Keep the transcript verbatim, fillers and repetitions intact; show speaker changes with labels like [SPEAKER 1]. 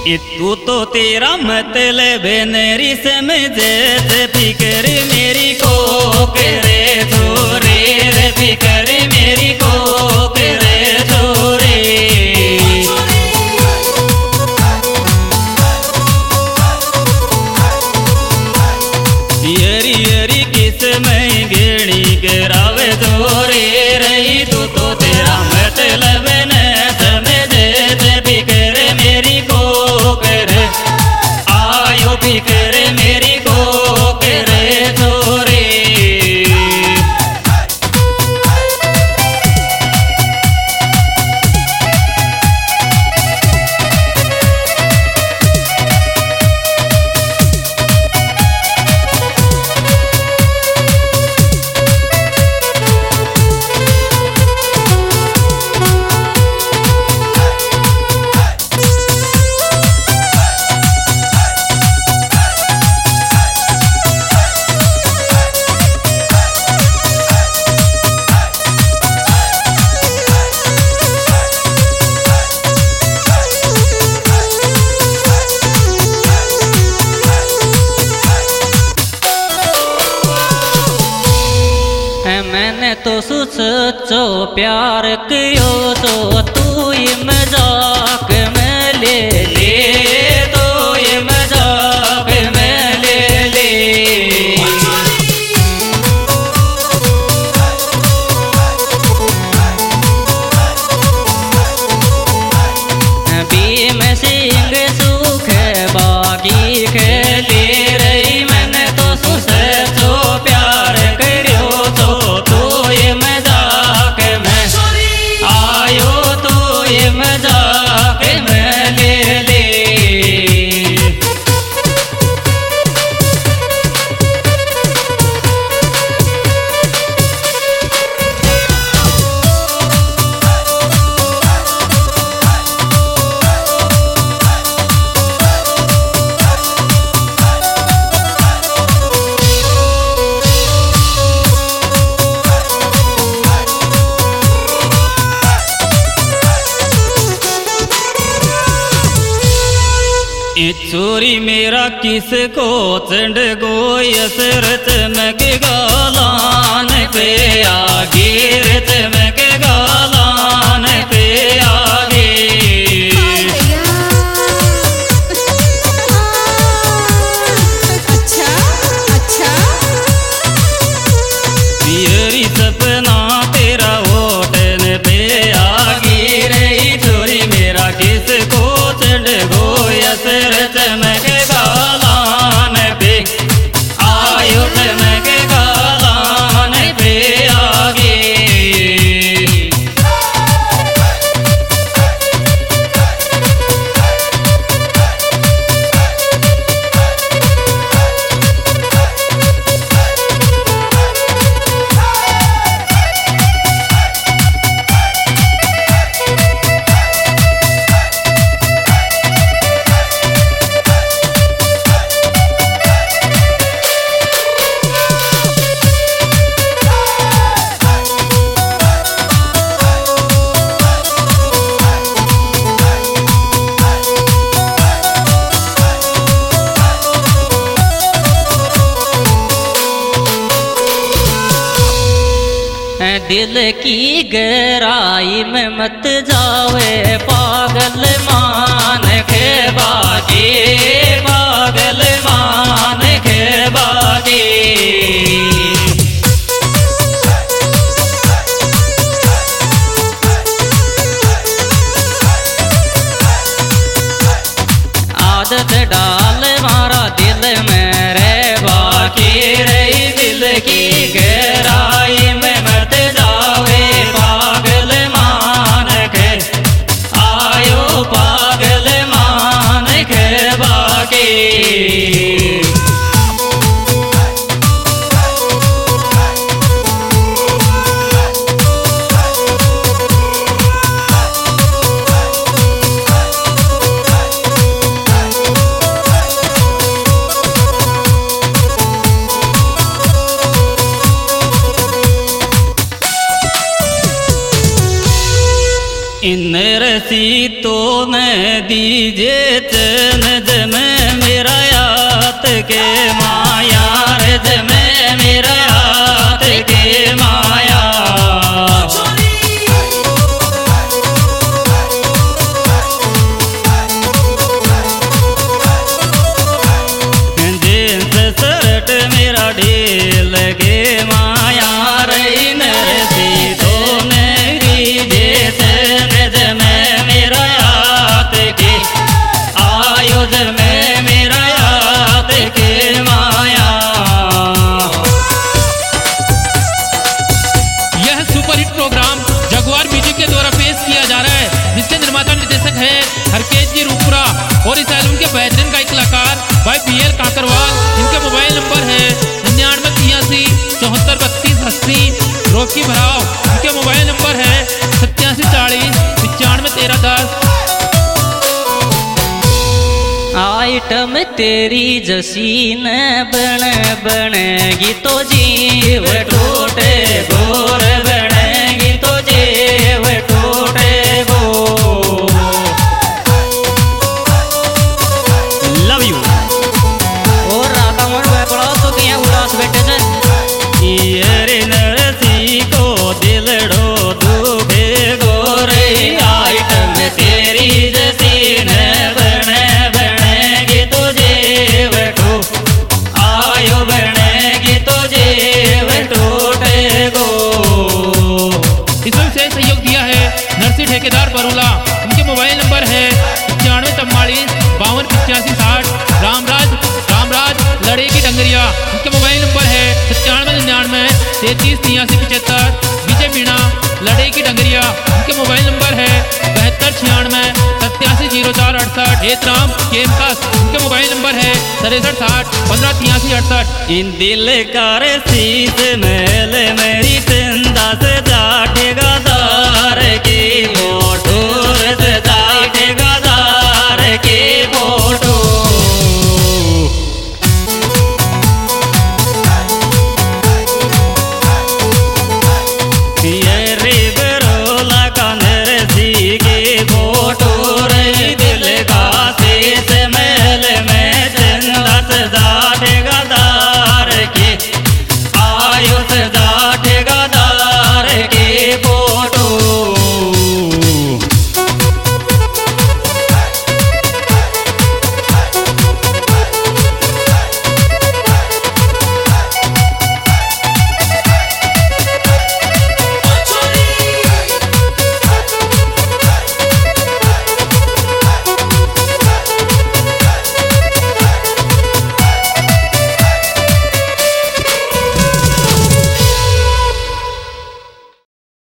[SPEAKER 1] तू तो तेरा मतलब बेनरी समझे फिकर मेरी को करे छोरे रे फिकर मेरी को करे छोरे यरी यरी किस में गेड़ी करावे छोरे रही तू तो तेरा मतलब न समझे फिकर मेरी को फिकर मेरी को करे छोरे मैंने तो सच्चो प्यार कियो तो तू ये मजाक में ले ले तो ये मजाक में ले ले भीम सिंह सुख बागी खेले रही मैंने तो सच्चो प्यार करियो तो ये मजाक में आयो तो ये मजाक में ले ले चोरी मेरा किसको चंड गोय सरत मग गालान पे आगे रत मग गालान पे आगे
[SPEAKER 2] अच्छा अच्छा
[SPEAKER 1] तेरी सपना तेरा होटन पे आगे रही चोरी मेरा किसको चंड गोय सरत मग गालान पे आयो मग गालान पे आगे दिल की गहराई में मत जावे पागल मान के बागे पागल मान के बागे आदत डाल मारा दिल में रे बाकी रही दिल की गहराई में मत जावे पागल मान के आयो पागल मान इन रसी तो न दीजे चन जमे मेरा याद के माया रे जमे मेरा याद के माया जींस शर्ट मेरा ढील के माया रे इन रसी तो न दीजे चन जमे मेरा याद के आयोज में मेरा याद के माया।
[SPEAKER 2] यह सुपरहिट प्रोग्राम जगुआर म्यूजिक के द्वारा पेश किया जा रहा है, जिसके निर्माता निर्देशक है हरकेश जी रूपपुरा और इस एल्बम के बेहतरीन गायक कलाकार भाई बी एल काकरवाल। इनके मोबाइल नंबर है निन्यानवे तिरासी चौहत्तर बत्तीस अस्सी रोकी भराव। इनके मोबाइल नंबर है सत्तासी चालीस पचानवे तेरह दस।
[SPEAKER 1] आइटम तेरी जसी न बन बनेगी तो जीव टूटे गोर बनेगी तो जीव टूटे गो। लव यू और राधा मन पड़ा तो क्या उदास बैठे थे ये नरसी को दिल डो दुबे गोरे। आइटम तेरी जसी न बने बनेगी तो जीव टूट आयो बनेगी तो जीव टूटे गो।
[SPEAKER 2] इसमें विशेष सहयोग दिया है नरसी ठेकेदार बरूला। उनके मोबाइल नंबर है पचानवे चौवालीस बावन पचासी साठ। रामराज रामराज लड़े की डंगरिया। उनके मोबाइल नंबर है सत्तानवे निन्यानवे तैतीस तिरासी पचहत्तर। विजय मीणा लड़े की डंगरिया। उनके मोबाइल नंबर है बहत्तर छियानवे सत्तासी जीरो चार अड़सठ। हेतराम केमकास। उनके मोबाइल नंबर है तिरसठ साठ पंद्रह तिरासी अड़सठ।
[SPEAKER 1] इन दिल कार शीश मेल मेरी चंदा से जाठेगा दार की मोटू